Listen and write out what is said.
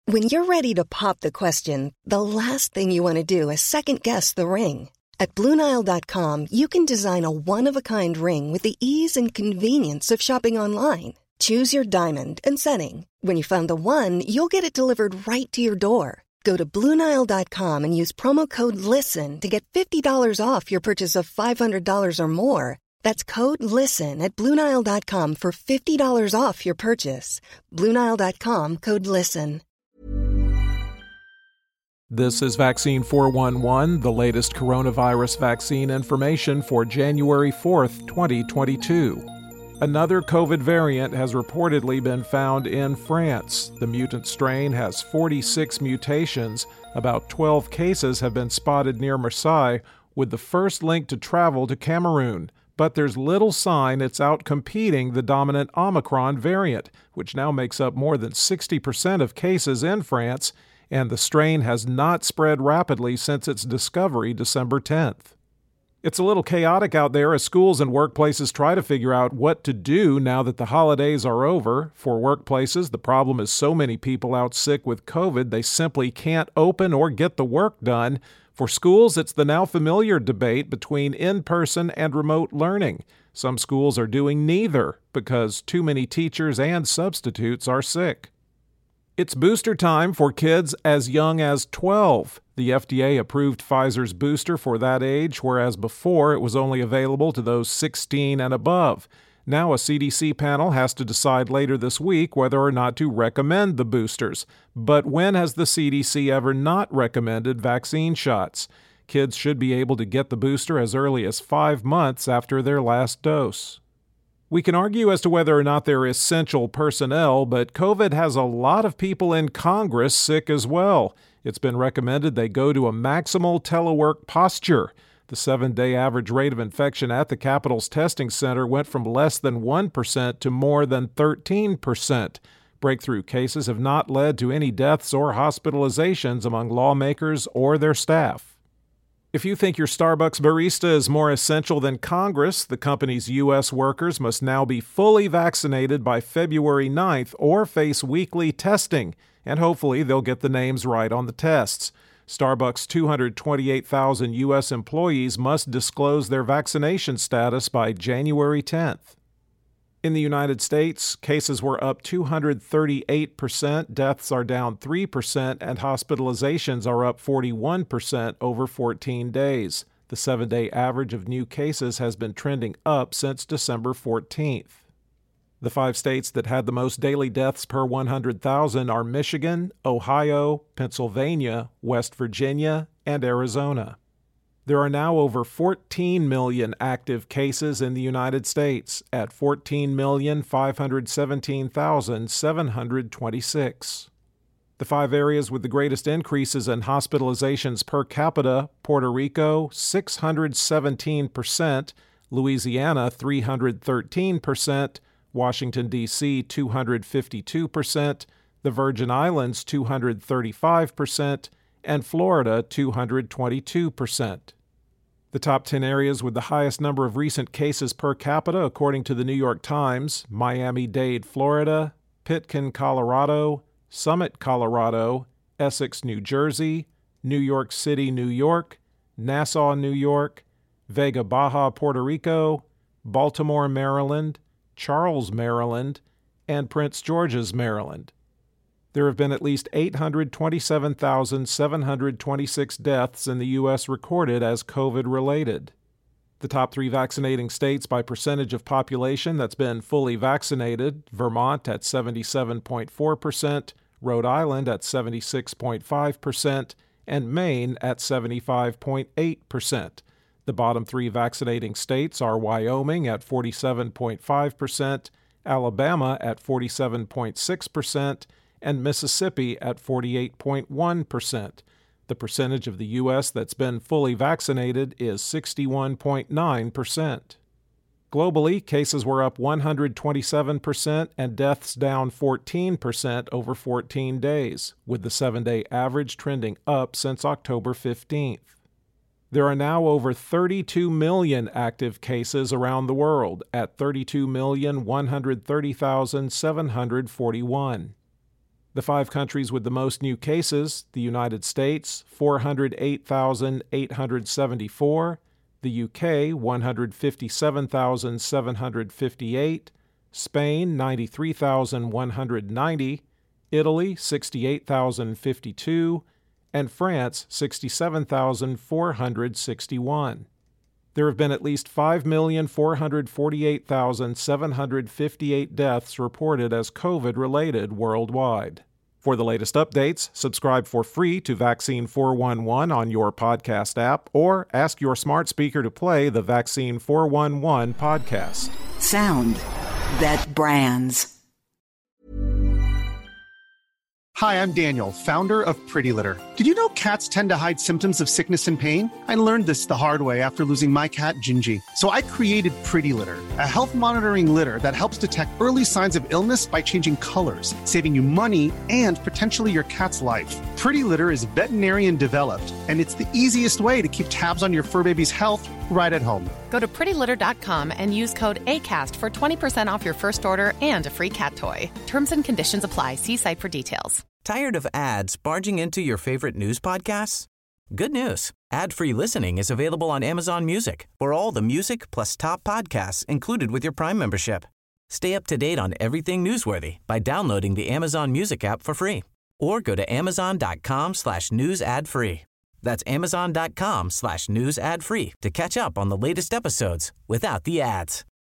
When you're ready to pop the question, the last thing you want to do is second-guess the ring. At BlueNile.com, you can design a one-of-a-kind ring with the ease and convenience of shopping online. Choose your diamond and setting. When you find the one, you'll get it delivered right to your door. Go to BlueNile.com and use promo code LISTEN to get $50 off your purchase of $500 or more. That's code LISTEN at BlueNile.com for $50 off your purchase. BlueNile.com, code LISTEN. This is Vaccine 411, the latest coronavirus vaccine information for January 4th, 2022. Another COVID variant has reportedly been found in France. The mutant strain has 46 mutations. About 12 cases have been spotted near Marseille, with the first link to travel to Cameroon. But there's little sign it's outcompeting the dominant Omicron variant, which now makes up more than 60% of cases in France, and the strain has not spread rapidly since its discovery December 10th. It's a little chaotic out there as schools and workplaces try to figure out what to do now that the holidays are over. For workplaces, the problem is so many people out sick with COVID they simply can't open or get the work done. For schools, it's the now familiar debate between in-person and remote learning. Some schools are doing neither because too many teachers and substitutes are sick. It's booster time for kids as young as 12. The FDA approved Pfizer's booster for that age, whereas before it was only available to those 16 and above. Now a CDC panel has to decide later this week whether or not to recommend the boosters. But when has the CDC ever not recommended vaccine shots? Kids should be able to get the booster as early as 5 months after their last dose. We can argue as to whether or not they're essential personnel, but COVID has a lot of people in Congress sick as well. It's been recommended they go to a maximal telework posture. The 7-day average rate of infection at the Capitol's testing center went from less than 1% to more than 13%. Breakthrough cases have not led to any deaths or hospitalizations among lawmakers or their staff. If you think your Starbucks barista is more essential than Congress, the company's U.S. workers must now be fully vaccinated by February 9th or face weekly testing, and hopefully they'll get the names right on the tests. Starbucks' 228,000 U.S. employees must disclose their vaccination status by January 10th. In the United States, cases were up 238%, deaths are down 3%, and hospitalizations are up 41% over 14 days. The 7-day average of new cases has been trending up since December 14th. The 5 states that had the most daily deaths per 100,000 are Michigan, Ohio, Pennsylvania, West Virginia, and Arizona. There are now over 14 million active cases in the United States at 14,517,726. The 5 areas with the greatest increases in hospitalizations per capita: Puerto Rico, 617%, Louisiana, 313%, Washington, D.C., 252%, the Virgin Islands, 235%, and Florida, 222%. The top 10 areas with the highest number of recent cases per capita, according to the New York Times: Miami-Dade, Florida; Pitkin, Colorado; Summit, Colorado; Essex, New Jersey; New York City, New York; Nassau, New York; Vega Baja, Puerto Rico; Baltimore, Maryland; Charles, Maryland; and Prince George's, Maryland. There have been at least 827,726 deaths in the U.S. recorded as COVID-related. The top 3 vaccinating states by percentage of population that's been fully vaccinated: Vermont at 77.4%, Rhode Island at 76.5%, and Maine at 75.8%. The bottom 3 vaccinating states are Wyoming at 47.5%, Alabama at 47.6%, and Mississippi at 48.1%. The percentage of the U.S. that's been fully vaccinated is 61.9%. Globally, cases were up 127% and deaths down 14% over 14 days, with the 7-day average trending up since October 15th. There are now over 32 million active cases around the world at 32,130,741. The 5 countries with the most new cases: the United States, 408,874, the UK, 157,758, Spain, 93,190, Italy, 68,052, and France, 67,461. There have been at least 5,448,758 deaths reported as COVID-related worldwide. For the latest updates, subscribe for free to Vaccine 411 on your podcast app or ask your smart speaker to play the Vaccine 411 podcast. Sound that brands. Hi, I'm Daniel, founder of Pretty Litter. Did you know cats tend to hide symptoms of sickness and pain? I learned this the hard way after losing my cat, Gingy. So I created Pretty Litter, a health monitoring litter that helps detect early signs of illness by changing colors, saving you money and potentially your cat's life. Pretty Litter is veterinarian developed, and it's the easiest way to keep tabs on your fur baby's health right at home. Go to prettylitter.com and use code ACAST for 20% off your first order and a free cat toy. Terms and conditions apply. See site for details. Tired of ads barging into your favorite news podcasts? Good news. Ad-free listening is available on Amazon Music for all the music plus top podcasts included with your Prime membership. Stay up to date on everything newsworthy by downloading the Amazon Music app for free or go to amazon.com/news ad free. That's amazon.com/news ad free to catch up on the latest episodes without the ads.